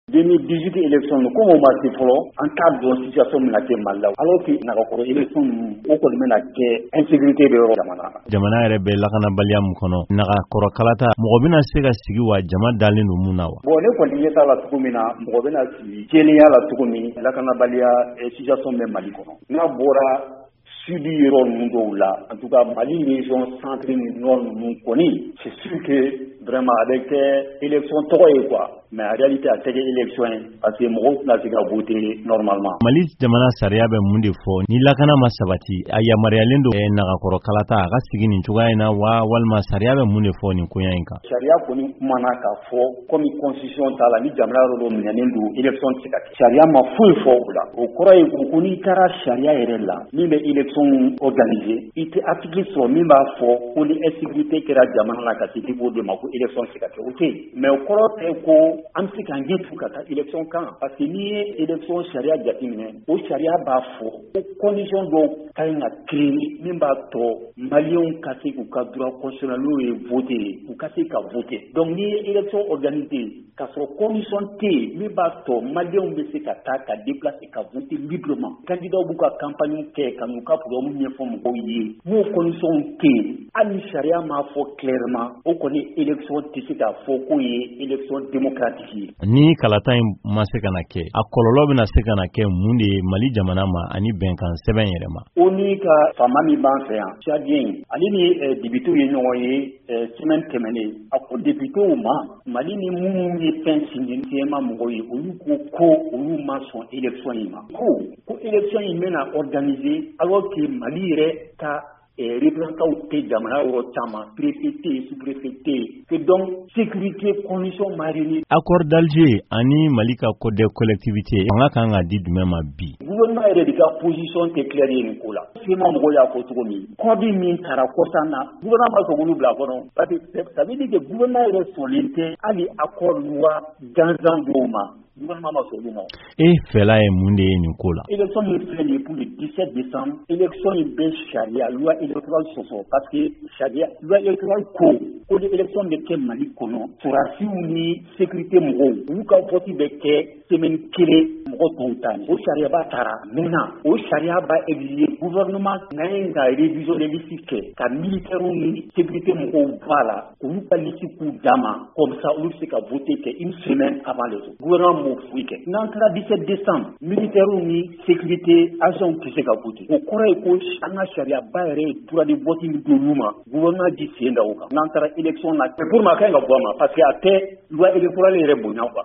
2018 élection ko mo ma ci folo en cas de situation na ke malla alors que na ko élection o ko mena ke insécurité be jamana yɛrɛ bɛ lakana baliya mun kɔnɔ naga kɔrɔ kalata mɔgɔ bɛna se ka sigi wa jama dalen don mun na wa bon ne kɔni ɲɛ t'a la cogo min na mɔgɔ bɛna sigi jɛlenya la cogo min lakana baliya situation bɛ Mali kɔnɔ n'a bɔra sud yɔrɔ ninnu dɔw la en tout cas Mali région centre ni nord ninnu kɔni c'est sûr que vraiment avec élection tɔgɔ ye quoi mais en réalité a tɛ kɛ élection ye parce que mɔgɔw tɛna se ka voter normalement. Mali jamana sariya bɛ mun de fɔ ni lakana ma sabati a yamaruyalen don nagakɔrɔ kalata a ka sigi nin cogoya in na wa walima sariya bɛ mun de fɔ nin koɲa in kan. Sariya kɔni kumana k'a fɔ comme constitution t'a la ni jamana yɔrɔ dɔ minɛnen don élection tɛ se ka kɛ. Sariya ma foyi fɔ o la o kɔrɔ ye ko n'i taara sariya yɛrɛ la min bɛ élection organiser i tɛ article sɔrɔ min b'a fɔ ko ni insécurité kɛra jamana la ka se niveau dɔ ma ko élection tɛ se ka kɛ o tɛ yen mais o kɔrɔ tɛ ko an bɛ se k'an ɲɛ tu ka taa élection kan parce que n'i ye élection sariya jateminɛ o sariya b'a fɔ ko condition dɔw ka ɲi ka créer min b'a tɔ maliyɛnw ka se k'u ka droit constitutionnel n'o ye voter u ka se ka voter donc n'i ye élection organiser k'a sɔrɔ condition tɛ yen min b'a tɔ maliyɛnw bɛ se ka taa ka déplacer ka voter librement candidat b'u ka campagne kɛ ka n'u ka programme ɲɛfɔ mɔgɔw ye n'o condition tɛ yen hali ni sariya m'a fɔ clairement o kɔni élection tɛ se k'a fɔ k'o ye élection démocratique ye. Ni kalata in ma se ka na kɛ a kɔlɔlɔ bɛna se ka na kɛ mun de ye Mali jamana ma ani bɛnkan sɛbɛn yɛrɛ ma. O ni ka fama min b'an fɛ yan Tchadien ale ni députés ye ɲɔgɔn ye semaine tɛmɛnen a ko députés ma Mali ni minnu ye fɛn signé ma mɔgɔw ye olu ko olu ma sɔn élection in ma ko élection in bɛna organiser alors que Mali yɛrɛ ka représentants tɛ jamana yɔrɔ caman préfet sous-préfet que donc sécurité condition marine. Accord d'Alger ani Mali ka code de collectivité fanga kan ka di jumɛn ma bi. Gouvernement yɛrɛ de ka position tɛ claire ye nin ko la. Sema mɔgɔw y'a fɔ cogo min code min taara kɔsan na gouvernement ma sɔn k'olu bila kɔnɔ parce que ça veut dire que gouvernement yɛrɛ sɔnlen tɛ hali accord loi gansan dɔw ma. Gouvernement ma sɔn olu ma. Fɛla ye mun de ye nin ko la. Élection min filɛ nin ye pour le 17 décembre élection in bɛ sariya loi électorale sɔsɔ parce que sariya loi électorale ko ni élection bɛ kɛ Mali kɔnɔ sɔrɔdasiw ni sécurité mɔgɔw olu ka vote bɛ kɛ semaine kelen mɔgɔ tɔw ta o sariya b'a taara maintenant o sariya b'a exiger gouvernement n'an ka révision de liste kɛ ka militaires ni sécurité mɔgɔw bɔ a la olu ka liste k'u d'a ma comme ça olu bɛ se ka voter kɛ une semaine avant les autres gouvernement m'o foyi kɛ n'an taara 17 décembre militaires ni sécurité agents tɛ se ka voter o kɔrɔ ye ko an ka sariya ba yɛrɛ ye droit de vote min don olu ma gouvernement di sen da o kan n'an taara élection na pour ma kan ka bɔ a ma parce que a tɛ loi électorale yɛrɛ bonya quoi.